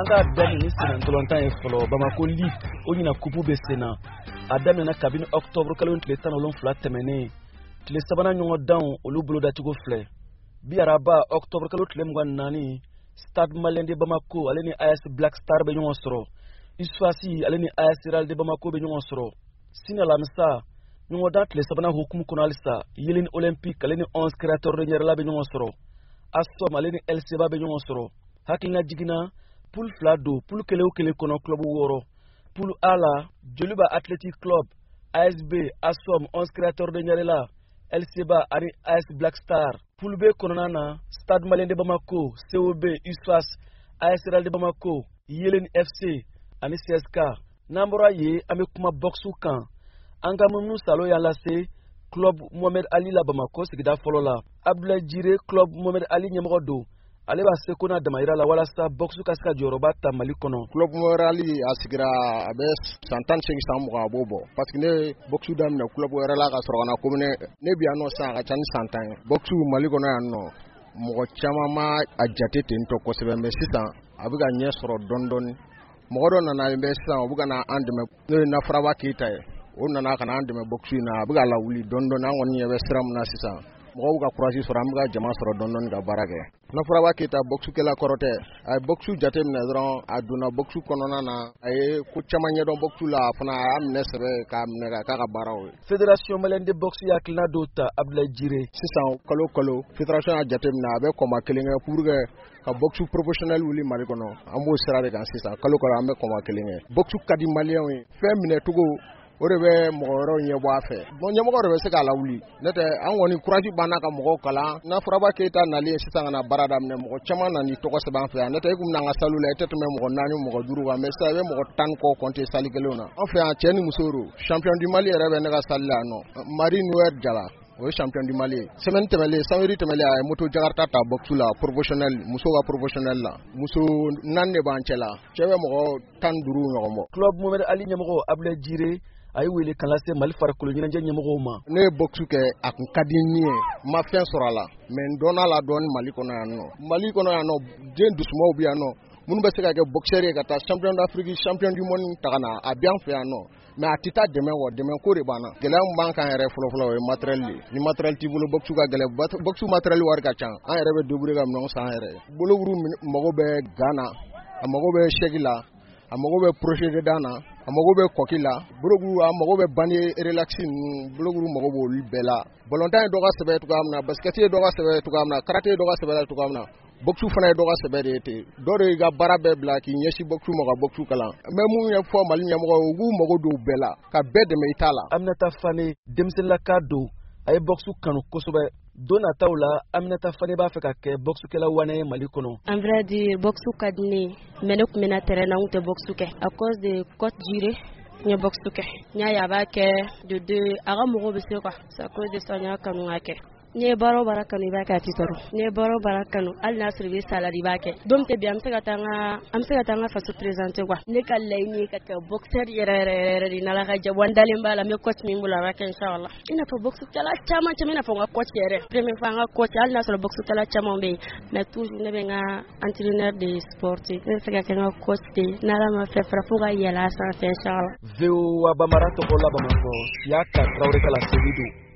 Barça dani sen ntolontan e folo Bamako League onyina kupu be sena adame na cabine octobre kalon tile tan olon flat temene tile sabana nyongo down olu bolo datigo fle bi araba octobre kalon tile mwan nani Stade Malien de Bamako aleni AS Black Star be nyongo soro Isfasi aleni AS Real de Bamako be nyongo soro sina lamsa nyongo dan tile sabana hukumu konalisa yelin olympique aleni 11 créateur de nyerla be nyongo soro Asom aleni LCB be nyongo soro hakina jigina poule flado poule kele kono club woro poule ala Joliba Athletic Club ASB Asom 11 créateur de nyerla LCB ari AS Black Star poule B kononana Stade Malien de Bamako COB USFAS AS Real de Bamako Yelen FC ani CSK nambora ye amekuma boxu kan angamunu salo ya lase club Mohamed Ali la Bamako sigida folola Abdoulaye Jire club Mohamed Ali nyemodo ale ba sekona damaira la wala sa boxu kaska joroba ta malikono club Mohamed Ali asigira abes santan segi samu ga bobo parce que ne boxu dam na club Mohamed Ali ka sorona komune ne biano sa ga chan santan boxu malikono yanno mo chama ma ajate tinto ko sebe me sitan abuga nye soro dondon mo do na na be sitan abuga na andeme na fraba kita o nana kana andeme boxu na abuga la wuli dondon na ngoni yebe sram na sitan mo ga courage soro amga jama soro dondon ga barage na fraba kita boxu kala korote ay boxu jatem na dron aduna boxu konona na ay ku chamanye don boxu la fana amne sere ka amne ka barawo Fédération Malienne de boxe yakina dota Abdoulaye Jire sisan kalo fédération jatem na be koma kelinga pour ka boxu professionnel wuli mali kono ambo sera de kan sisan kalo ambe koma kelinga boxu kadi malien we femine tugo orebe mogoro nyebo afe bon nyemo go rebe se kala wuli nete an woni courage bana ka mogo kala na fraba keita na li sisan na barada ne mogo chama na ni toko se ban fe nete kum na ngasalo le tete me mogo nani mogo duru wa mesa be mogo tan ko konte sali gelona en fait en cheni musoro champion du Mali rebe ne ga salla no Marine Wer Jala o champion du Mali semaine temele samedi temele ay moto jakarta ta boxu la professionnel muso ga professionnel la muso nanne banchela chewe mogo tan duru ngomo club Mohamed Ali nyemo Abdoulaye Jire ay wele kalase Mali far ko nyina janye mo ma ne boxu ke ak kadini ma fin sorala men dona la don Mali kono yanno den dusmo bi yanno mun be se ka ke boxer ka ta champion d'Afrique champion du monde tagana a bien fait yanno mais atita demain ko re bana gelam banka ere folo matériel ni matériel ti bolo boxu ka gele boxu matériel war ka chan an ere be debure gam non san ere bolo wuru mogo be Ghana amogo be Shegila amogo be projet de dana amogo be kokila brogu amogo be bani relaxing brogu mogo bo libela volontaire do ga sebe to gamna basket do ga sebe to gamna karate do ga sebe to gamna boxu fana do ga sebe de te do re ga barabe black nyeshi boxu mo ga boxu kala memu ye fo mali nyamo gu mogo do bela ka bede me itala Aminata Fane demsen la kado ay boxu kanu kosobe dona tawla Aminata Fane ba fe ka ke boxu kala wane Mali kono en vrai dire boxu kadni menok mena terrain on boxu ke à cause de Côte Jire nya boxu ke nya ya ba ke de aga mo be se quoi c'est à cause de ça nya kanu ake ne baro barakanu ba ka titoro ne baro barakanu al nasr bi salari ba ke dom te bi am se ka tanga faso présenter quoi ne ka layni ka boxer yere na la ga jabandale mbala me coach mi mbula ba ke inshallah ina fa boxu kala chama na fa coach yere premier fa nga coach al nasr boxu kala chama be mais toujours ne be nga entraîneur de sportif ne se ka nga coach de na la ma fe fra fuga yela sa inshallah veo abamarato ko la bamako ya ka traure kala sebidu